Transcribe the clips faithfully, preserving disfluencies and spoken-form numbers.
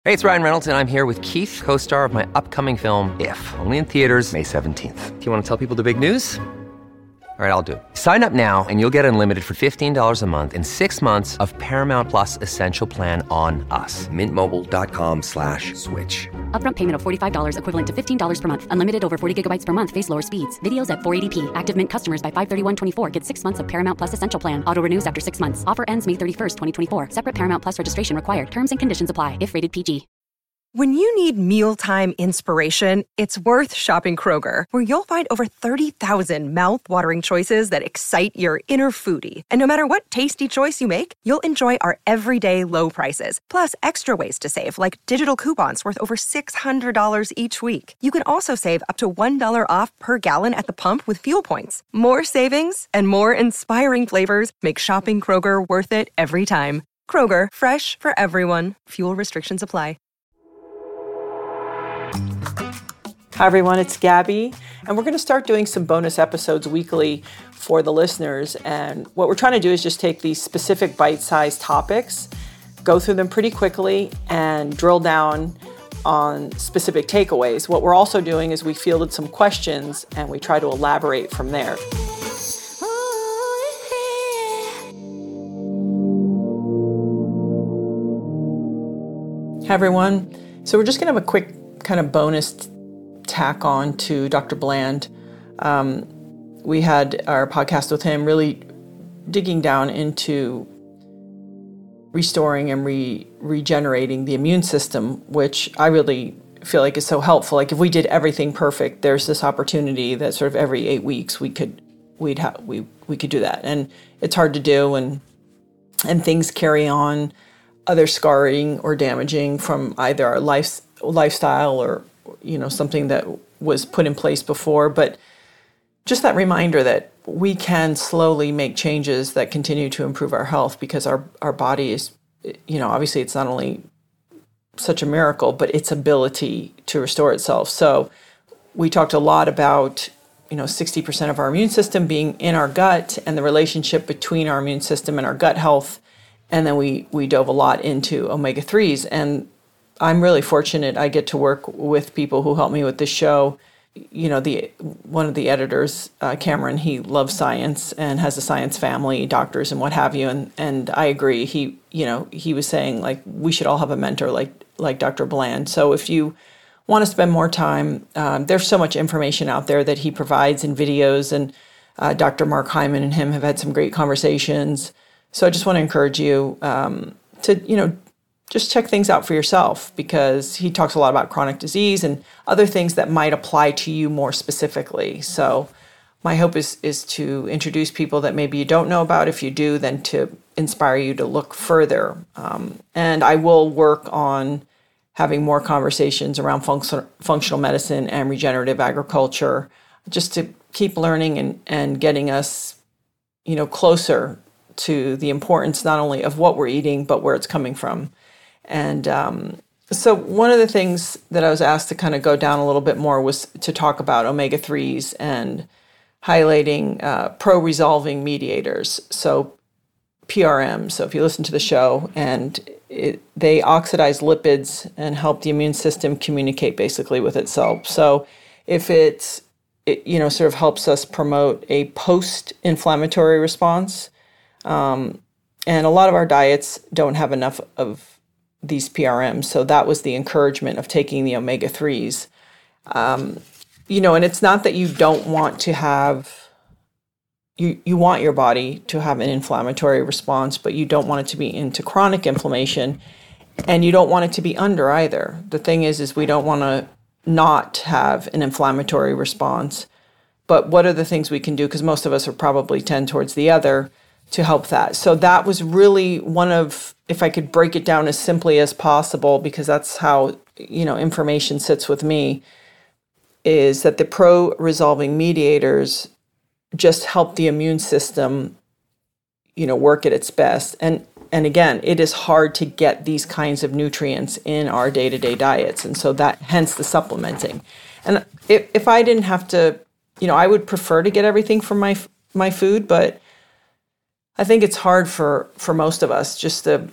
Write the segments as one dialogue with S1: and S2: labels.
S1: Hey, it's Ryan Reynolds, and I'm here with Keith, co-star of my upcoming film, If, only in theaters May seventeenth. Do you want to tell people the big news? All right, I'll do it. Sign up now and you'll get unlimited for fifteen dollars a month and six months of Paramount Plus Essential Plan on us. Mint Mobile dot com slash switch.
S2: Upfront payment of forty-five dollars equivalent to fifteen dollars per month. Unlimited over forty gigabytes per month. Face lower speeds. Videos at four eighty p. Active Mint customers by five thirty-one twenty-four get six months of Paramount Plus Essential Plan. Auto renews after six months. Offer ends May thirty-first, twenty twenty-four. Separate Paramount Plus registration required. Terms and conditions apply if rated P G.
S3: When you need mealtime inspiration, it's worth shopping Kroger, where you'll find over thirty thousand mouth-watering choices that excite your inner foodie. And no matter what tasty choice you make, you'll enjoy our everyday low prices, plus extra ways to save, like digital coupons worth over six hundred dollars each week. You can also save up to one dollar off per gallon at the pump with fuel points. More savings and more inspiring flavors make shopping Kroger worth it every time. Kroger, fresh for everyone. Fuel restrictions apply.
S4: Hi everyone, it's Gabby, and we're going to start doing some bonus episodes weekly for the listeners. And what we're trying to do is just take these specific bite-sized topics, go through them pretty quickly, and drill down on specific takeaways. What we're also doing is we fielded some questions, and we try to elaborate from there. Hi everyone. So we're just going to have a quick kind of bonus t- tack on to Doctor Bland. Um, we had our podcast with him really digging down into restoring and re- regenerating the immune system, which I really feel like is so helpful. Like if we did everything perfect, there's this opportunity that sort of every eight weeks we could we'd have we we could do that, and it's hard to do, and and things carry on, other scarring or damaging from either our life, lifestyle or you know, something that was put in place before. But just that reminder that we can slowly make changes that continue to improve our health, because our, our body is, you know, obviously it's not only such a miracle, but its ability to restore itself. So we talked a lot about, you know, sixty percent of our immune system being in our gut and the relationship between our immune system and our gut health. And then we, we dove a lot into omega threes. And I'm really fortunate. I get to work with people who help me with this show. You know, the one of the editors, uh, Cameron, he loves science and has a science family, doctors and what have you. And and I agree. He, you know, he was saying like we should all have a mentor like like Doctor Bland. So if you want to spend more time, um, there's so much information out there that he provides in videos. And uh, Doctor Mark Hyman and him have had some great conversations. So I just want to encourage you um, to, you know, just check things out for yourself, because he talks a lot about chronic disease and other things that might apply to you more specifically. So my hope is is to introduce people that maybe you don't know about. If you do, then to inspire you to look further. Um, and I will work on having more conversations around function, functional medicine and regenerative agriculture, just to keep learning and, and getting us, you know, closer to the importance not only of what we're eating, but where it's coming from. And um, so one of the things that I was asked to kind of go down a little bit more was to talk about omega threes and highlighting uh, pro-resolving mediators, so P R M. So if you listen to the show, and it, they oxidize lipids and help the immune system communicate basically with itself. So if it's, it, you know, sort of helps us promote a post-inflammatory response, um, and a lot of our diets don't have enough of these P R Ms. So that was the encouragement of taking the omega threes. Um, you know, and it's not that you don't want to have, you, you want your body to have an inflammatory response, but you don't want it to be into chronic inflammation, and you don't want it to be under either. The thing is, is we don't want to not have an inflammatory response, but what are the things we can do? Because most of us are probably tend towards the other to help that. So that was really one of, if I could break it down as simply as possible, because that's how, you know, information sits with me, is that the pro-resolving mediators just help the immune system, you know, work at its best. And and again, it is hard to get these kinds of nutrients in our day-to-day diets. And so that, hence the supplementing. And if, if I didn't have to, you know, I would prefer to get everything from my my food, but I think it's hard for, for most of us just to,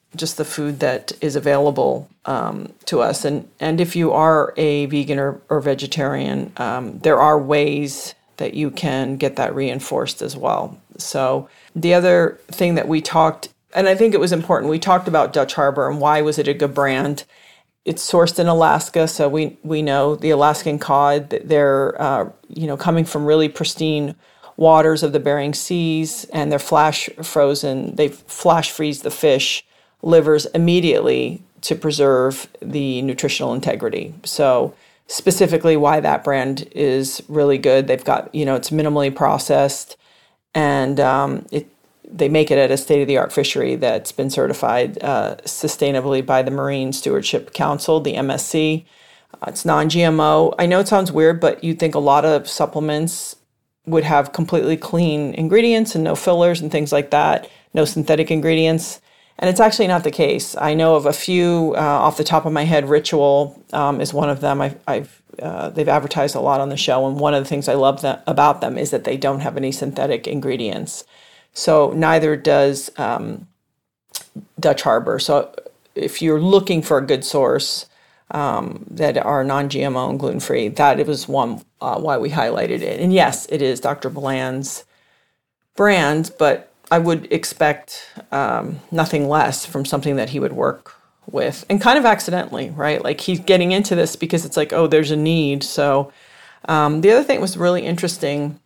S4: just the food that is available um, to us. And, and if you are a vegan or, or vegetarian, um, there are ways that you can get that reinforced as well. So the other thing that we talked, and I think it was important, we talked about Dutch Harbor and why was it a good brand. It's sourced in Alaska, so we we know the Alaskan cod, they're uh, you know coming from really pristine waters of the Bering Seas, and they're flash frozen. They flash freeze the fish livers immediately to preserve the nutritional integrity. So specifically why that brand is really good. They've got, you know, it's minimally processed, and um, it they make it at a state-of-the-art fishery that's been certified uh, sustainably by the Marine Stewardship Council, the M S C. Uh, it's non-G M O. I know it sounds weird, but you'd think a lot of supplements would have completely clean ingredients and no fillers and things like that, no synthetic ingredients. And it's actually not the case. I know of a few uh, off the top of my head. Ritual um, is one of them. I've, I've uh, they've advertised a lot on the show, and one of the things I love that, about them is that they don't have any synthetic ingredients. So neither does um, Dutch Harbor. So if you're looking for a good source um, that are non-G M O and gluten-free, that was one uh, why we highlighted it. And yes, it is Doctor Bland's brand, but I would expect um, nothing less from something that he would work with, and kind of accidentally, right? Like he's getting into this because it's like, oh, there's a need. So um, the other thing that was really interesting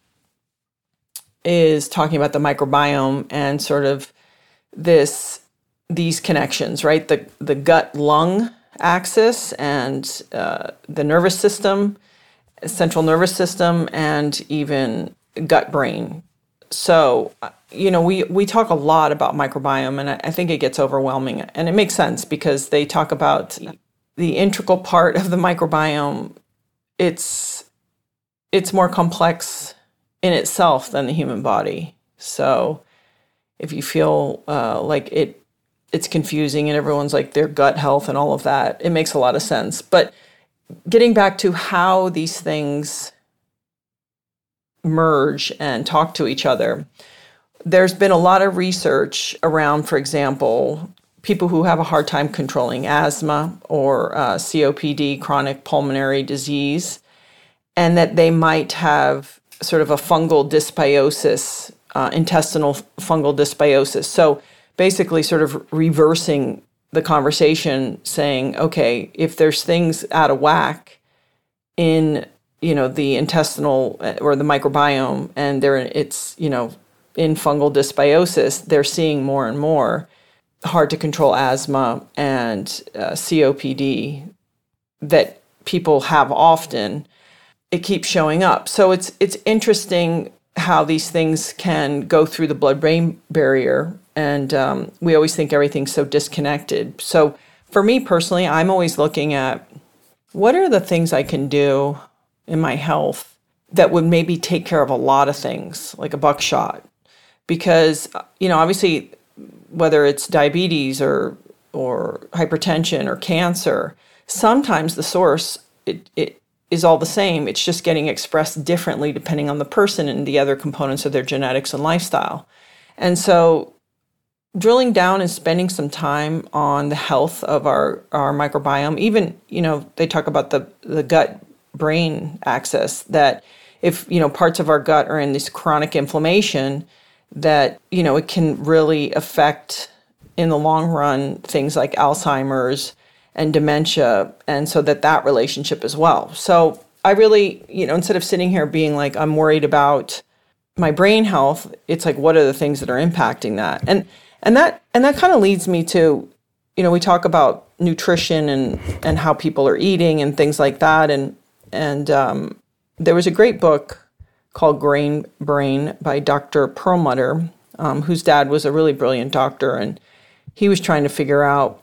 S4: is talking about the microbiome and sort of this these connections, right? The the gut-lung axis and uh, the nervous system, central nervous system, and even gut-brain. So, you know, we, we talk a lot about microbiome, and I, I think it gets overwhelming. And it makes sense because they talk about the integral part of the microbiome. It's it's more complex in itself than the human body. So if you feel uh, like it, it's confusing and everyone's like their gut health and all of that, it makes a lot of sense. But getting back to how these things merge and talk to each other, there's been a lot of research around, for example, people who have a hard time controlling asthma or uh, C O P D, chronic pulmonary disease, and that they might have sort of a fungal dysbiosis, uh, intestinal fungal dysbiosis. So basically sort of reversing the conversation, saying, okay, if there's things out of whack in, you know, the intestinal or the microbiome, and they're, it's, you know, in fungal dysbiosis, they're seeing more and more hard to control asthma and uh, C O P D that people have often. It keeps showing up. So it's it's interesting how these things can go through the blood-brain barrier, and um, we always think everything's so disconnected. So for me personally, I'm always looking at what are the things I can do in my health that would maybe take care of a lot of things, like a buckshot. Because, you know, obviously, whether it's diabetes or or hypertension or cancer, sometimes the source, it, it is all the same. It's just getting expressed differently depending on the person and the other components of their genetics and lifestyle. And so drilling down and spending some time on the health of our, our microbiome, even, you know, they talk about the, the gut-brain axis, that if, you know, parts of our gut are in this chronic inflammation, that, you know, it can really affect in the long run things like Alzheimer's and dementia, and so that that relationship as well. So I really, you know, instead of sitting here being like, I'm worried about my brain health, it's like, what are the things that are impacting that? And and that and that kind of leads me to, you know, we talk about nutrition and and how people are eating and things like that. And and um, there was a great book called Grain Brain by Doctor Perlmutter, um, whose dad was a really brilliant doctor, and he was trying to figure out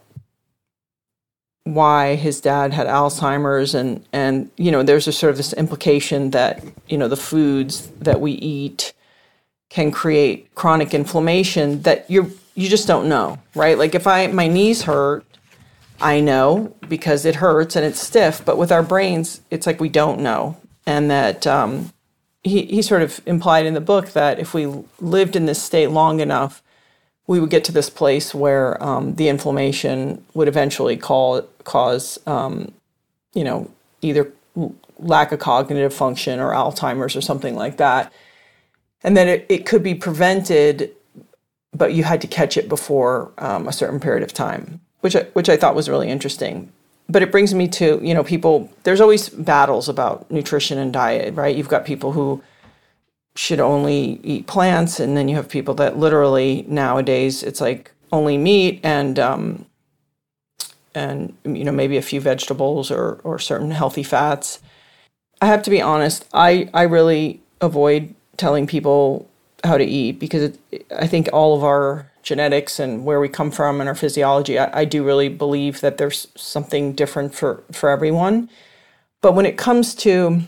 S4: why his dad had Alzheimer's, and, and, you know, there's a sort of this implication that, you know, the foods that we eat can create chronic inflammation that you you just don't know, right? Like if I, my knees hurt, I know because it hurts and it's stiff, but with our brains, it's like we don't know. And that um, he, he sort of implied in the book that if we lived in this state long enough, we would get to this place where um, the inflammation would eventually call, cause, um, you know, either lack of cognitive function or Alzheimer's or something like that. And then it, it could be prevented, but you had to catch it before um, a certain period of time, which I, which I thought was really interesting. But it brings me to, you know, people, there's always battles about nutrition and diet, right? You've got people who should only eat plants, and then you have people that literally nowadays it's like only meat and um, and you know maybe a few vegetables or or certain healthy fats. I have to be honest, I I really avoid telling people how to eat because it, I think all of our genetics and where we come from and our physiology, I, I do really believe that there's something different for for everyone. But when it comes to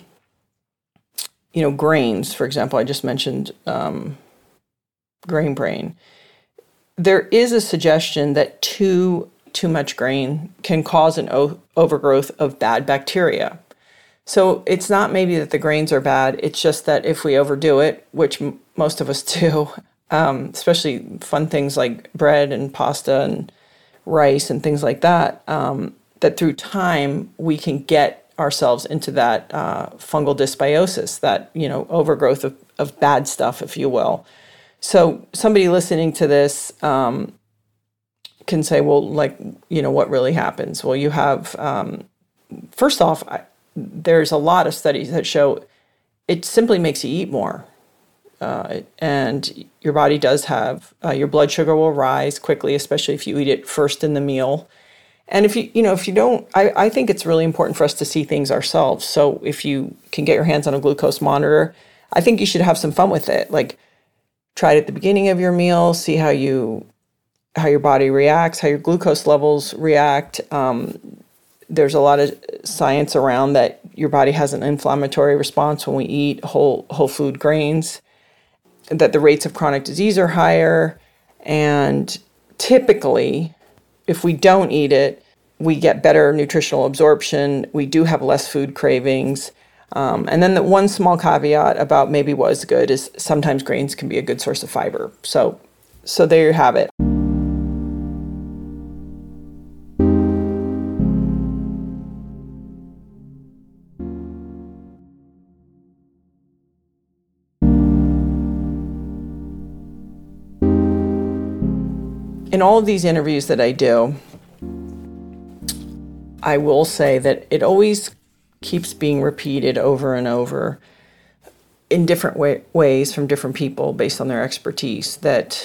S4: you know, grains, for example, I just mentioned um, grain brain. There is a suggestion that too too much grain can cause an o- overgrowth of bad bacteria. So it's not maybe that the grains are bad. It's just that if we overdo it, which m- most of us do, um, especially fun things like bread and pasta and rice and things like that, um, that through time we can get ourselves into that uh, fungal dysbiosis, that, you know, overgrowth of, of bad stuff, if you will. So somebody listening to this um, can say, well, like, you know, what really happens? Well, you have, um, first off, I, there's a lot of studies that show it simply makes you eat more. Uh, and your body does have, uh, your blood sugar will rise quickly, especially if you eat it first in the meal. And if you, you know, if you don't, I, I think it's really important for us to see things ourselves. So if you can get your hands on a glucose monitor, I think you should have some fun with it. Like try it at the beginning of your meal, see how you, how your body reacts, how your glucose levels react. Um, there's a lot of science around that your body has an inflammatory response when we eat whole, whole food grains, that the rates of chronic disease are higher. And typically, if we don't eat it, we get better nutritional absorption. We do have less food cravings. Um, and then the one small caveat about maybe what is good is sometimes grains can be a good source of fiber. So, so there you have it. In all of these interviews that I do, I will say that it always keeps being repeated over and over in different way, ways from different people based on their expertise that,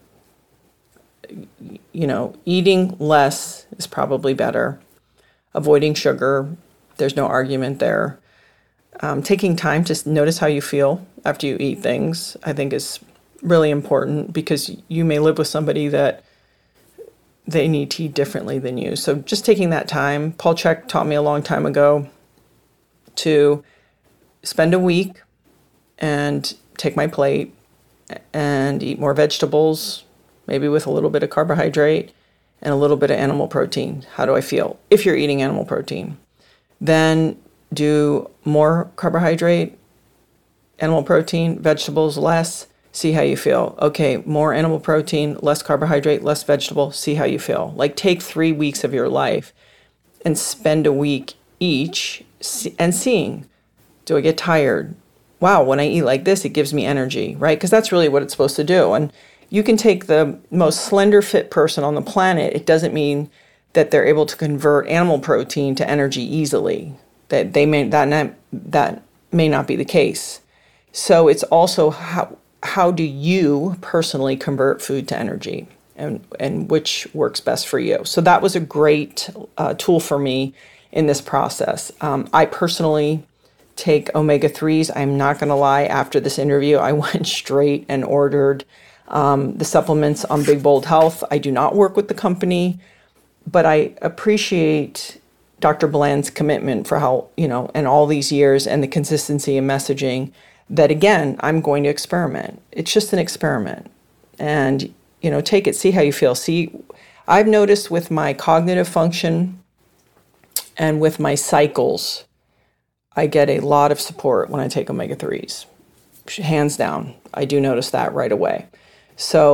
S4: you know, eating less is probably better. Avoiding sugar, there's no argument there. Um, taking time to notice how you feel after you eat things, I think is really important because you may live with somebody that they need to eat differently than you. So just taking that time, Paul Chek taught me a long time ago to spend a week and take my plate and eat more vegetables, maybe with a little bit of carbohydrate and a little bit of animal protein. How do I feel? If you're eating animal protein, then do more carbohydrate, animal protein, vegetables less. See how you feel. Okay, more animal protein, less carbohydrate, less vegetable. See how you feel. Like take three weeks of your life and spend a week each and seeing, do I get tired? Wow, when I eat like this, it gives me energy, right? Because that's really what it's supposed to do. And you can take the most slender fit person on the planet. It doesn't mean that they're able to convert animal protein to energy easily. That they may that not, that may not be the case. So it's also how how do you personally convert food to energy, and and which works best for you. So that was a great uh, tool for me in this process. Um, I personally take omega threes. I'm not going to lie. After this interview, I went straight and ordered um, the supplements on Big Bold Health. I do not work with the company, but I appreciate Doctor Bland's commitment for how, you know, and all these years and the consistency in messaging that, again, I'm going to experiment. It's just an experiment. And, you know, take it, see how you feel. See, I've noticed with my cognitive function and with my cycles, I get a lot of support when I take omega threes. Hands down. I do notice that right away. So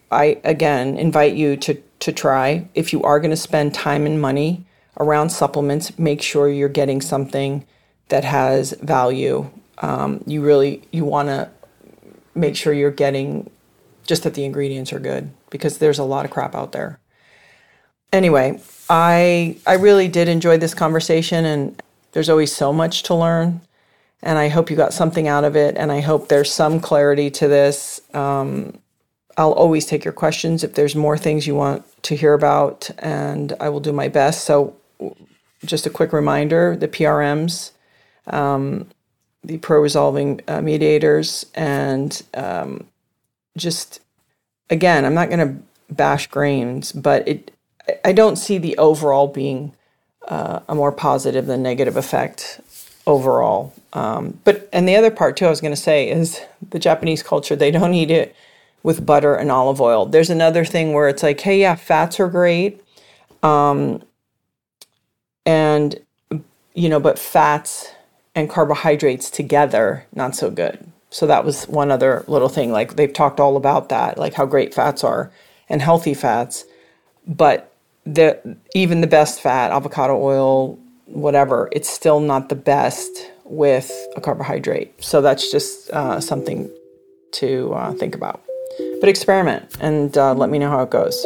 S4: I, again, invite you to, to try. If you are going to spend time and money around supplements, make sure you're getting something that has value. Um, you really, you want to make sure you're getting just that the ingredients are good, because there's a lot of crap out there. Anyway, I I really did enjoy this conversation, and there's always so much to learn, and I hope you got something out of it, and I hope there's some clarity to this. Um, I'll always take your questions if there's more things you want to hear about, and I will do my best. So just a quick reminder, the P R Ms, um, the pro-resolving uh, mediators, and um, just, again, I'm not going to bash grains, but it I don't see the overall being uh, a more positive than negative effect overall. Um, but, and the other part too, I was going to say, is the Japanese culture, they don't eat it with butter and olive oil. There's another thing where it's like, hey, yeah, fats are great. Um, and, you know, but fats and carbohydrates together, not so good. So that was one other little thing. Like, they've talked all about that, like how great fats are and healthy fats, but the even the best fat, avocado oil, whatever, it's still not the best with a carbohydrate. So that's just uh, something to uh, think about. But experiment and uh, let me know how it goes.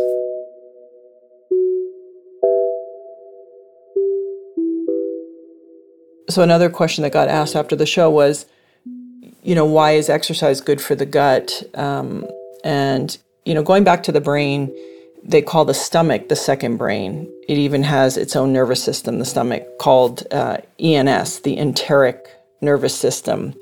S4: So another question that got asked after the show was, you know, why is exercise good for the gut? Um, and, you know, going back to the brain, they call the stomach the second brain. It even has its own nervous system, the stomach, called uh, E N S, the enteric nervous system.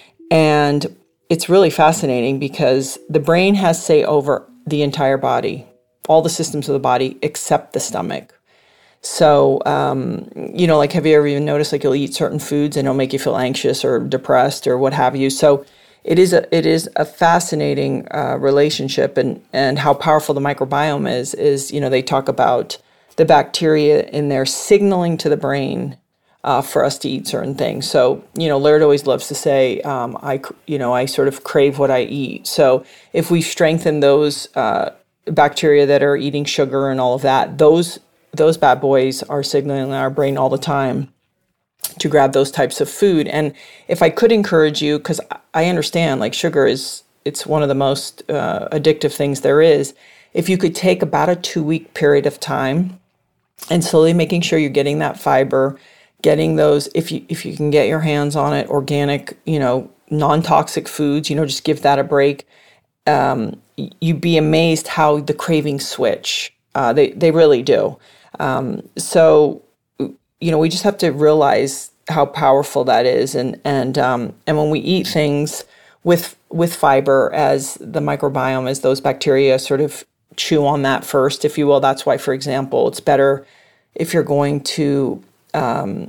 S4: And it's really fascinating because the brain has say over the entire body, all the systems of the body except the stomach. So, um, you know, like, have you ever even noticed, like, you'll eat certain foods and it'll make you feel anxious or depressed or what have you? So it is a it is a fascinating uh, relationship, and, and how powerful the microbiome is, is, you know, they talk about the bacteria in there signaling to the brain uh, for us to eat certain things. So, you know, Laird always loves to say, um, I, you know, I sort of crave what I eat. So if we strengthen those uh, bacteria that are eating sugar and all of that, those those bad boys are signaling in our brain all the time to grab those types of food. And if I could encourage you, because I understand, like, sugar is, it's one of the most uh, addictive things there is. If you could take about a two-week period of time and slowly making sure you're getting that fiber, getting those, if you if you can get your hands on it, organic, you know, non-toxic foods, you know, just give that a break. Um, you'd be amazed how the cravings switch. Uh, they they really do. Um, so, you know, we just have to realize how powerful that is, and and um, and when we eat things with with fiber, as the microbiome, as those bacteria sort of chew on that first, if you will. That's why, for example, it's better if you're going to um,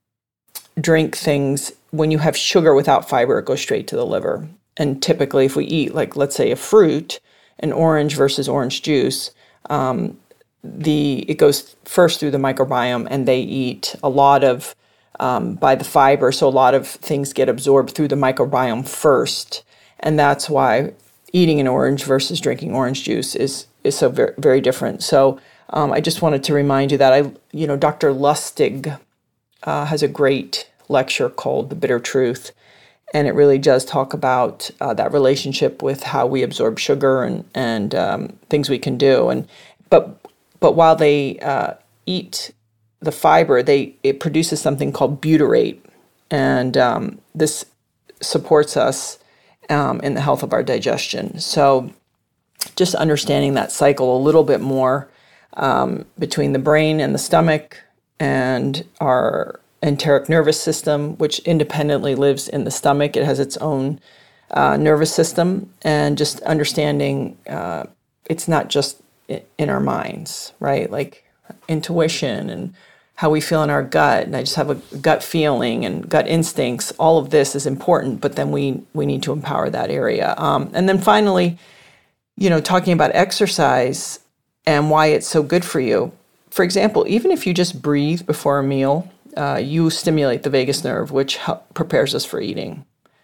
S4: drink things when you have sugar without fiber, it goes straight to the liver. And typically, if we eat, like, let's say a fruit, an orange versus orange juice, um, the it goes first through the microbiome, and they eat a lot of um, by the fiber, so a lot of things get absorbed through the microbiome first, and that's why eating an orange versus drinking orange juice is is so very very different. So um, I just wanted to remind you that I, you know, Doctor Lustig uh, has a great lecture called "The Bitter Truth," and it really does talk about uh, that relationship with how we absorb sugar and and um, things we can do, and but. But while they uh, eat the fiber, they it produces something called butyrate, and um, this supports us um, in the health of our digestion. So just understanding that cycle a little bit more um, between the brain and the stomach and our enteric nervous system, which independently lives in the stomach. It has its own uh, nervous system, and just understanding uh, it's not just in our minds, right? Like intuition and how we feel in our gut. And I just have a gut feeling and gut instincts. All of this is important, but then we we need to empower that area. Um, and then finally, you know, talking about exercise and why it's so good for you. For example, even if you just breathe before a meal, uh, you stimulate the vagus nerve, which help, prepares us for eating.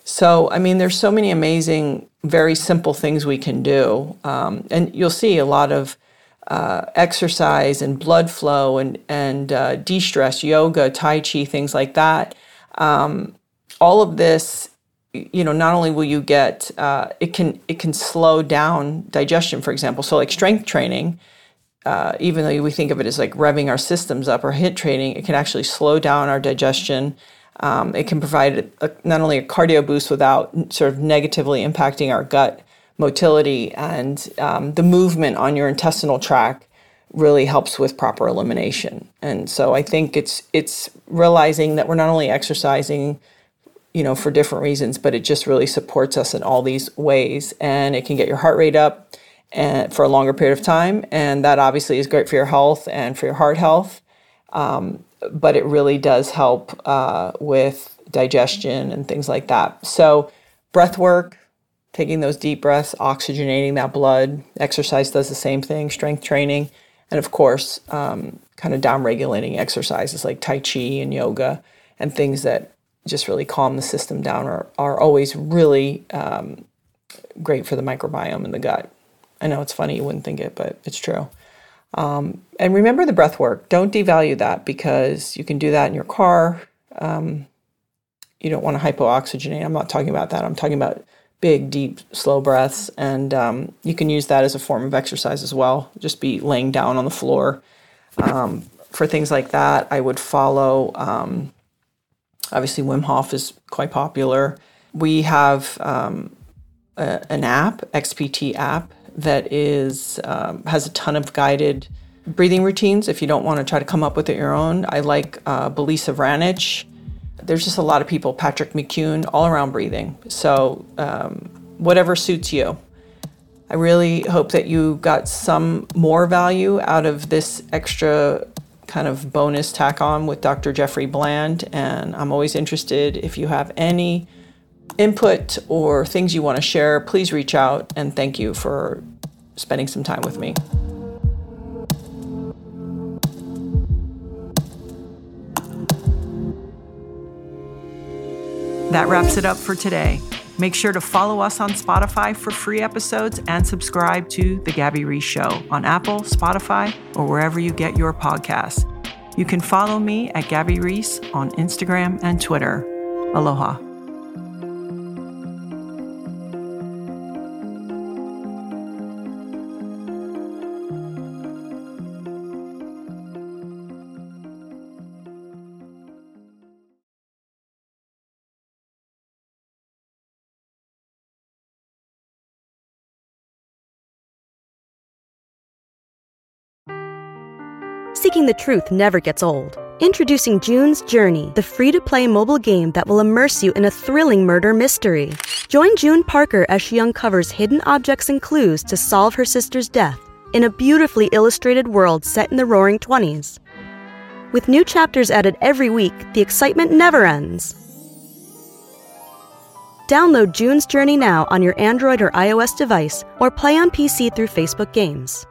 S4: So, I mean, there's so many amazing, very simple things we can do. Um, and you'll see a lot of uh, exercise and blood flow and, and uh, de-stress, yoga, Tai Chi, things like that. Um, all of this, you know, not only will you get, uh, it can it can slow down digestion, for example. So like strength training, uh, even though we think of it as like revving our systems up, or HIIT training, it can actually slow down our digestion. Um, it can provide a, not only a cardio boost without sort of negatively impacting our gut motility, and um, the movement on your intestinal tract really helps with proper elimination. And so I think it's it's realizing that we're not only exercising, you know, for different reasons, but it just really supports us in all these ways. And it can get your heart rate up and for a longer period of time. And that obviously is great for your health and for your heart health. Um, but it really does help uh, with digestion and things like that. So breath work, taking those deep breaths, oxygenating that blood. Exercise does the same thing, strength training. And of course, um, kind of down-regulating exercises like Tai Chi and yoga and things that just really calm the system down are, are always really um, great for the microbiome in the gut. I know it's funny, you wouldn't think it, but it's true. Um, and remember the breath work. Don't devalue that, because you can do that in your car. Um, you don't want to hypooxygenate. I'm not talking about that. I'm talking about big, deep, slow breaths. And um, you can use that as a form of exercise as well. Just be laying down on the floor. Um, for things like that, I would follow, um, obviously Wim Hof is quite popular. We have um, a, an app, X P T app, that is um, has a ton of guided breathing routines if you don't want to try to come up with it your own. I like uh, Belisa Vranich. There's just a lot of people, Patrick McCune, all around breathing. So um, whatever suits you. I really hope that you got some more value out of this extra kind of bonus tack on with Doctor Jeffrey Bland. And I'm always interested, if you have any input or things you want to share, please reach out, and thank you for spending some time with me. That wraps it up for today. Make sure to follow us on Spotify for free episodes and subscribe to The Gabby Reece Show on Apple, Spotify, or wherever you get your podcasts. You can follow me at Gabby Reece on Instagram and Twitter. Aloha.
S5: Seeking the truth never gets old. Introducing June's Journey, the free-to-play mobile game that will immerse you in a thrilling murder mystery. Join June Parker as she uncovers hidden objects and clues to solve her sister's death in a beautifully illustrated world set in the Roaring Twenties. With new chapters added every week, the excitement never ends. Download June's Journey now on your Android or iOS device, or play on P C through Facebook Games.